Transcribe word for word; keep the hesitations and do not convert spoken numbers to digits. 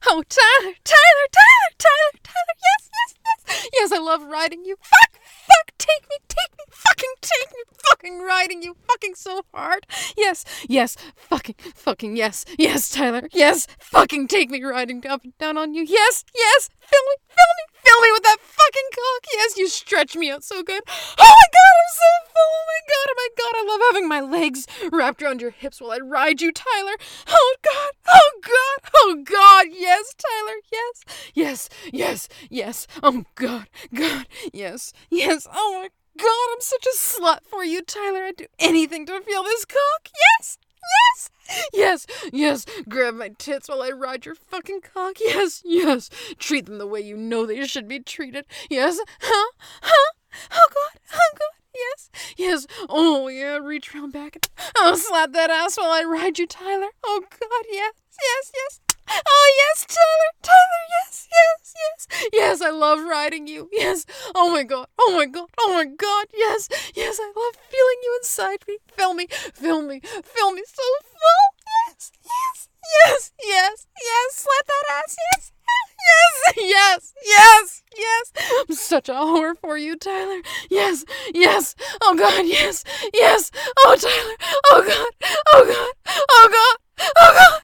Oh, Tyler, Tyler, Tyler, Tyler, Tyler, yes, yes, yes. Yes, I love riding you. Fuck, fuck, take me, take me, fucking take me, fucking riding you, fucking so hard. Yes, yes, fucking, fucking, yes, yes, Tyler, yes, fucking take me riding up and down on you. Yes, yes, fill me, fill me, fill me with that fucking cock. Yes, you stretch me out so good. Oh my god, I'm so full. Oh my god, oh my god, I love having my legs wrapped around your hips while I ride you, Tyler. Oh god, oh god, oh god, yes, Tyler, yes, yes, yes, yes, oh god, god, yes, yes, oh my god, I'm such a slut for you, Tyler. I'd do anything to feel this cock. Yes, yes, yes, yes, grab my tits while I ride your fucking cock. Yes, yes, treat them the way you know they should be treated. Yes, huh, huh, oh god, oh god. Yes, yes, oh yeah, reach around back and oh, slap that ass while I ride you, Tyler. Oh god, yes, yes, yes. Oh yes, Tyler, Tyler, yes, yes, yes, yes, I love riding you, yes, oh my god, oh my god, oh my god, yes, yes, I love feeling you inside me, fill me, fill me, fill me so full, yes, yes, yes, yes, yes, slap that ass, yes, yes, yes, yes, yes, I'm such a whore for you, Tyler, yes, yes, oh god, yes, yes, oh Tyler, oh god, oh god, oh god, oh god.